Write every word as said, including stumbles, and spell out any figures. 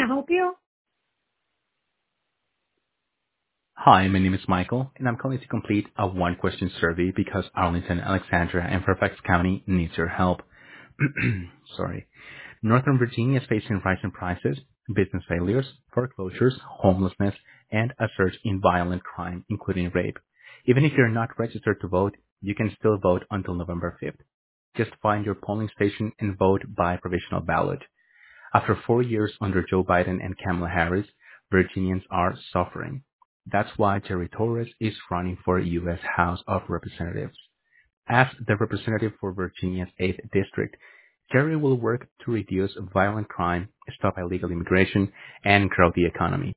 I help you? Hi, my name is Michael, and I'm calling to complete a one-question survey because Arlington, Alexandria, and Fairfax County needs your help. Sorry. Northern Virginia is facing rising prices, business failures, foreclosures, homelessness, and a surge in violent crime, including rape. Even if you're not registered to vote, you can still vote until November fifth. Just find your polling station and vote by provisional ballot. After four years under Joe Biden and Kamala Harris, Virginians are suffering. That's why Jerry Torres is running for U S House of Representatives. As the representative for Virginia's eighth District, Jerry will work to reduce violent crime, stop illegal immigration, and grow the economy.